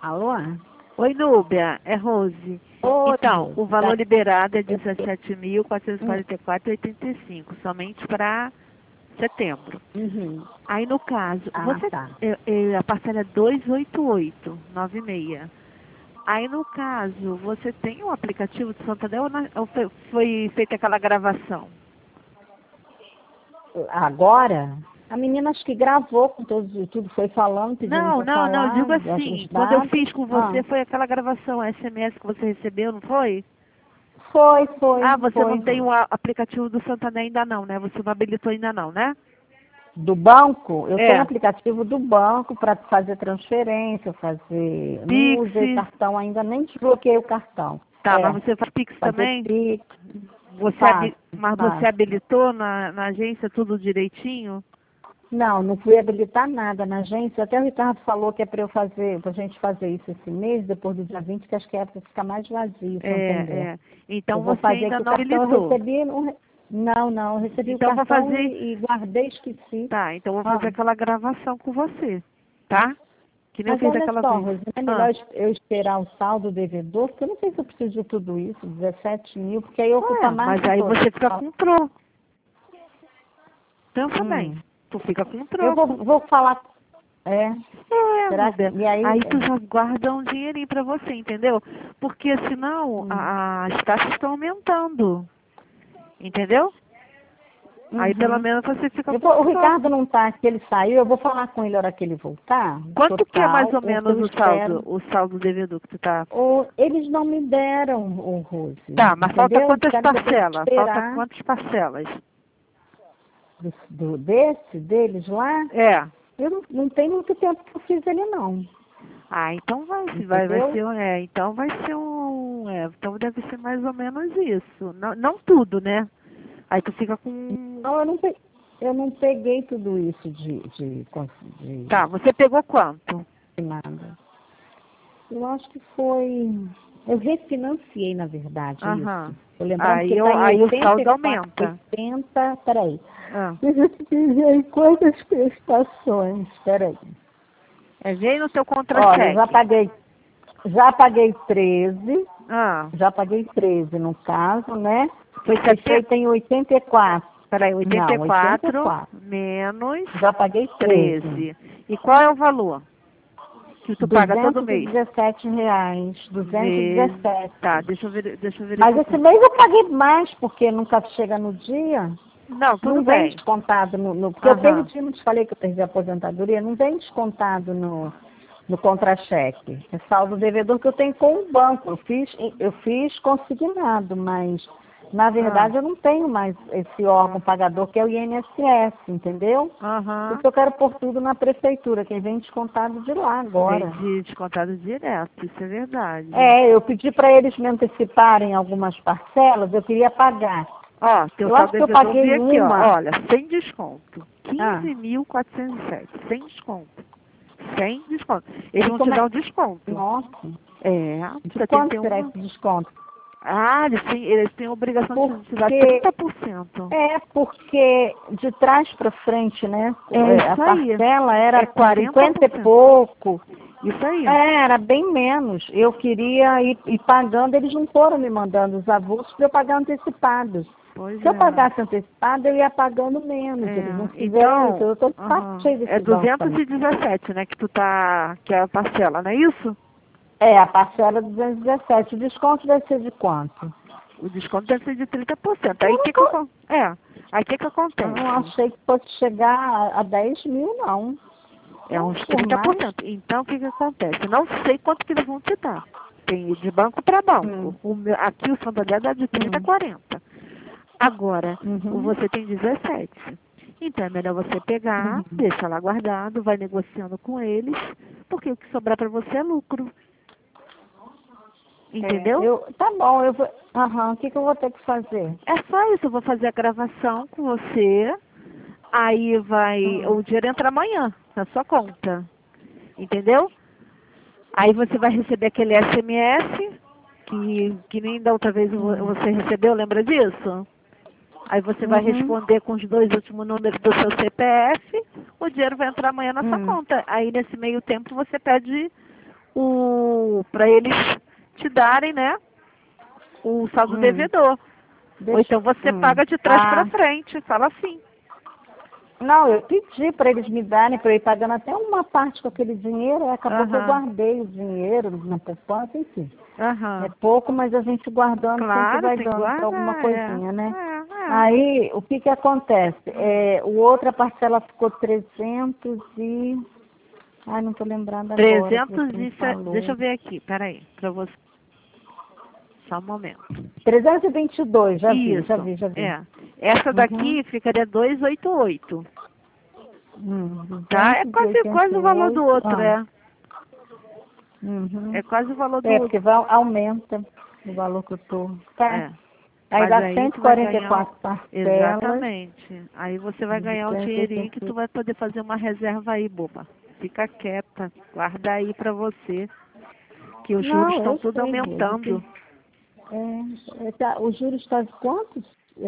Alô? Oi, Núbia, é Rose. Oi, Então, Rose. o valor Tá. liberado é 17.444,85, somente para setembro. Uhum. Aí, no caso, Ah, tá. a parcela é 288,96. Aí, no caso, você tem o aplicativo de Santander ou foi feita aquela gravação? Agora, a menina acho que gravou com todos, tudo foi falando, pedindo Não, para não, não, eu falar, digo assim, os quando eu dados. fiz com você, foi aquela gravação SMS que você recebeu, não foi? Foi, Ah, você não foi. tem o aplicativo do Santander ainda não, né? Você não habilitou ainda não, né? Do banco, eu tenho É. aplicativo do banco para fazer transferência, fazer. Não Pix. usei cartão ainda, nem desbloqueei o cartão. Tá, É, mas você faz Pix fazer também? Pix, Mas você faço. habilitou na agência tudo direitinho? Não, não fui habilitar nada na agência. Até o Ricardo falou que é para eu fazer, para a gente fazer isso esse mês, depois do dia 20, que acho que é para ficar mais vazio, Santander. É. Então Eu vou você fazer ainda que o não cartão eu habilitou. recebi, não, eu recebi o Então vou cartão fazer. e guardei, esqueci. Tá, então vou fazer Ah, aquela gravação com você, tá? Que nem eu mas fiz olha aquela só, vez. Rosi, não é Ah. melhor eu esperar o saldo devedor, porque eu não sei se eu preciso de tudo isso, 17 mil, porque aí ocupa Ué, mais mas que aí todo. você fica com troco. Pensa bem. Hum. Tu fica com Eu troco. vou falar, é, será que, Núbia. e aí, Aí tu já guarda um dinheirinho pra você, entendeu? Porque senão hum. as taxas estão aumentando. Entendeu? Aí pelo Uhum. menos você fica com O Ricardo troco. não está aqui, ele saiu, eu vou falar com ele na hora que ele voltar, Quanto que é mais total, ou o que menos eu espero. o saldo devedor que tu tá? Ou eles não me deram o Rose, Tá, mas falta entendeu? quantas Disseram que eu tenho que parcelas? Falta esperar quantas parcelas? deles lá. É. Eu não tem muito tempo que eu fiz ele não, Ah, então vai entendeu? ser, então vai ser então deve ser mais ou menos isso. Não, não tudo, né? Aí tu fica com. Não, eu não peguei tudo isso de Tá, você pegou quanto? nada. Eu acho que foi. Eu refinanciei, na verdade, Aham. isso. Tô lembrando que está em Aí o saldo 84, aumenta. 80. Peraí. Ah. Eu tive quantas prestações? Peraí. Vem no teu Olha, eu contra-cheque. já paguei 13. Ah. Já paguei 13 no caso, né? Foi Foi feita em 84. Peraí, Não, 84 84. menos Já paguei 13. 13. E qual é o valor que tu paga todo mês? R$ 217. Vezes. 217. Tá, deixa eu Mas esse verificar. mês eu paguei mais, porque nunca chega no dia. Não, tudo Não vem bem. descontado porque eu Aham. perdi, não te falei que eu perdi a aposentadoria, não vem descontado no contra-cheque. É saldo devedor que eu tenho com o banco. Eu fiz consignado, mas na verdade eu não tenho mais esse órgão pagador que é o INSS, entendeu? Por Aham. isso eu quero pôr tudo na prefeitura, que vem descontado de lá Vem agora. descontado direto, isso é verdade. É, eu pedi para eles me anteciparem algumas parcelas, eu queria pagar. Ó, teu Eu saldo acho que eu devedor vi paguei aqui, ó. uma. Olha, sem desconto. Ah, 15.407. Sem desconto. Sem desconto. Eles e vão te como dar é? um desconto. Nossa, É, de você tem que quanto ter será uma. esse desconto? Ah, eles têm a obrigação de te dar Porque 30%. porque de trás para frente, né? É A isso aí. parcela É era 50 e 40%. pouco. Isso aí. Era bem menos. Eu queria ir pagando, eles não foram me mandando os avulsos para eu pagar antecipados. Pois Se eu é. pagasse antecipado, eu ia pagando menos. Eles não fizeram isso. Então, Eu estou de saco cheio é desse banco também. 217, né, que tu tá, que é a parcela, não é isso? É, a parcela é 217. O desconto deve ser de quanto? O desconto deve ser de 30%. Aí Eu o não que que, tô, aí o que que eu não acontece? achei que fosse chegar a 10 mil, não. É uns Por mais. 30%. Então, o que que acontece? Não sei quanto que eles vão te dar. Tem de banco para banco. Hum, Aqui o Santander dá de 30 a hum, 40. Agora, uhum, você tem 17. Então, é melhor você pegar, uhum. deixa lá guardado, vai negociando com eles, porque o que sobrar para você é lucro. Entendeu? Tá bom, eu vou. Aham, o que eu vou ter que fazer? É só isso, eu vou fazer a gravação com você, aí Hum, o dinheiro entra amanhã na sua conta. Entendeu? Aí você vai receber aquele SMS, que nem da outra vez hum, você recebeu, lembra disso? Aí você vai uhum, responder com os dois últimos números do seu CPF, o dinheiro vai entrar amanhã na sua hum. conta. Aí nesse meio tempo você pede para eles te darem, né, o saldo devedor. Ou então você paga de trás para frente, fala assim. Não, eu pedi para eles me darem, para eu ir pagando até uma parte com aquele dinheiro, acabou que eu guardei o dinheiro na poupança, enfim. É pouco, mas a gente guardando sempre vai dando para alguma coisinha, né? Aí, o que acontece? O outra parcela ficou 300 e... Ai, não estou lembrando agora. 307, deixa eu ver aqui, peraí, para você. Só um momento. 322, já vi. Essa daqui ficaria 288. Tá? É quase o valor do outro, É quase o valor do outro. Porque aumenta o valor que eu tô. Tá. Aí dá 144 parcelas. Exatamente. Aí você vai ganhar o dinheirinho que tu vai poder fazer uma reserva aí, boba. Fica quieta, guarda aí pra você. Que os juros estão tudo aumentando. O juros está de quantos?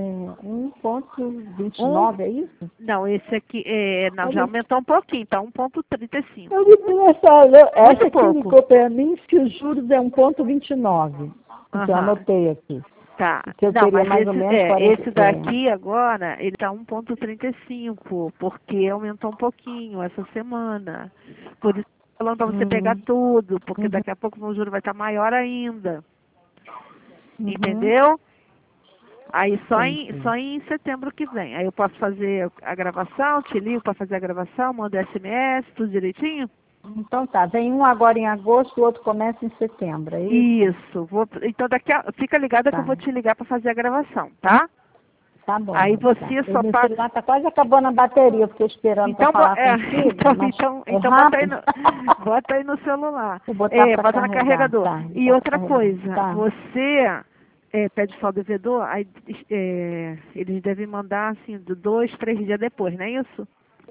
1,29, é isso? Não, esse aqui já aumentou um pouquinho, tá 1,35. Essa aqui indicou para mim que os juros é 1,29. Então anotei aqui. Tá. Que eu teria mais ou menos 40. Esse daqui agora, ele tá 1,35, porque aumentou um pouquinho essa semana. Por isso falando para você pegar tudo, porque daqui a pouco o juro vai estar maior ainda. Entendeu? Aí só em setembro que vem. Aí eu posso fazer a gravação, te ligo para fazer a gravação, mando SMS, tudo direitinho? Então tá, vem um agora em agosto, o outro começa em setembro, é isso? Isso. Então fica ligada que eu vou te ligar para fazer a gravação, tá? Tá bom. Aí você só paga... O celular tá quase acabando a bateria, eu fiquei esperando para falar contigo. Então bota aí no celular. Bota na carregador. Tá, e outra coisa, você pede só o devedor, aí eles devem mandar assim, 2, 3 dias depois, não é isso?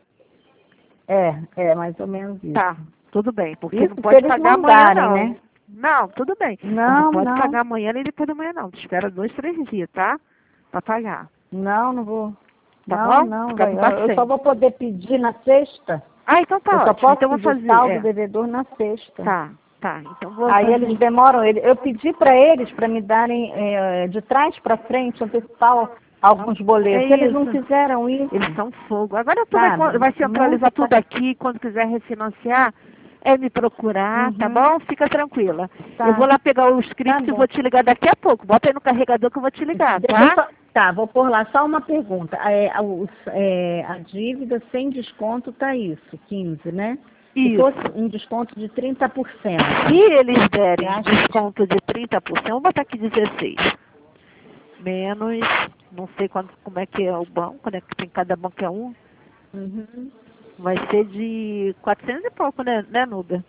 Mais ou menos isso. Tá, tudo bem, porque isso não pode pagar amanhã não. Né? Não, tudo bem. Não pode pagar amanhã nem depois da manhã não. Tu espera 2, 3 dias, tá? Pra pagar. Não vou. Tá bom? Não. Eu só vou poder pedir na sexta. Então tá ótimo. Eu só posso então pedir saldo devedor na sexta. Tá. Então vou Aí eles demoram. Eu pedi para eles para me darem de trás para frente, antecipar alguns boletos. Eles não fizeram isso. Eles são fogo. Agora tu vai centralizar tudo aqui. Quando quiser refinanciar, me procurar, tá bom? Fica tranquila. Eu vou lá pegar o script e vou te ligar daqui a pouco. Bota aí no carregador que eu vou te ligar, tá? Tá, vou pôr lá só uma pergunta. A dívida sem desconto tá isso, 15, né? Se fosse um desconto de 30%. Se eles derem desconto de 30%, vou botar aqui 16. Menos, não sei como é que é o banco, né? Que tem cada banco é um. Vai ser de 400 e pouco, né, Nuba?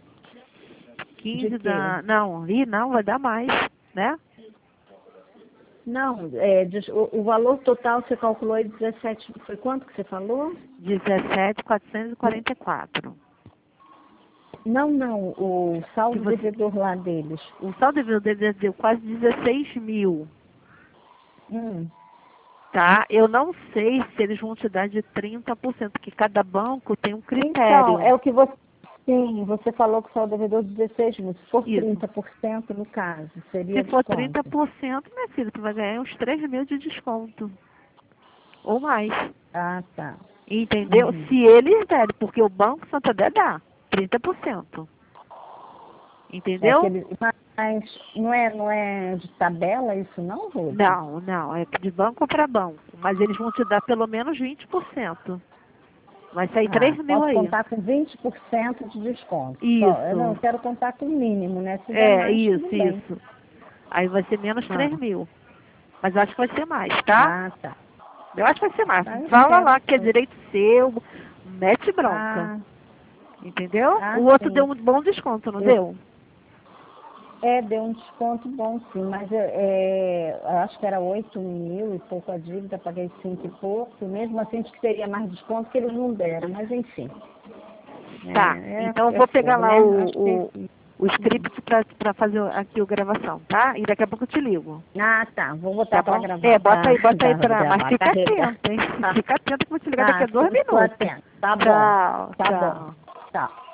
15 dá... Não, vai dar mais, né? Não, o valor total você calculou aí 17, foi quanto que você falou? 17.444. Não, o saldo devedor lá deles. O saldo devedor deles deu quase 16 mil. Tá? Eu não sei se eles vão te dar de 30%, porque cada banco tem um critério. Então, é o que você... Sim, você falou que o saldo devedor de 16 mil. Se for 30% no caso, seria Se for 30%, minha filha, tu vai ganhar uns 3 mil de desconto. Ou mais. Ah, tá. Entendeu? Se eles derem, porque o Banco Santander dá 30%. Entendeu? Mas não é de tabela isso não, Rose? Não, é de banco para banco. Mas eles vão te dar pelo menos 20%. Vai sair 3 mil aí. Posso contar com 20% de desconto. Isso. Eu não quero contar com o mínimo, né? Se der mais, isso. Aí vai ser menos 3 mil. Mas eu acho que vai ser mais, tá? Ah, tá. Eu acho que vai ser mais. Fala lá que é direito seu, mete bronca. Entendeu? O outro deu um bom desconto, não deu? Deu um desconto bom, sim, mas eu acho que era 8 mil e pouco a dívida, paguei 5 e pouco, e mesmo assim acho que teria mais desconto que eles não deram, mas enfim. Tá, então eu vou pegar lá o script para fazer aqui a gravação, tá? E daqui a pouco eu te ligo. Ah, tá, vou botar para gravar. Bota aí mas fica atento, hein? Fica atento que eu vou te ligar daqui a 2 minutos. Tá bom. Tá bom. Tchau.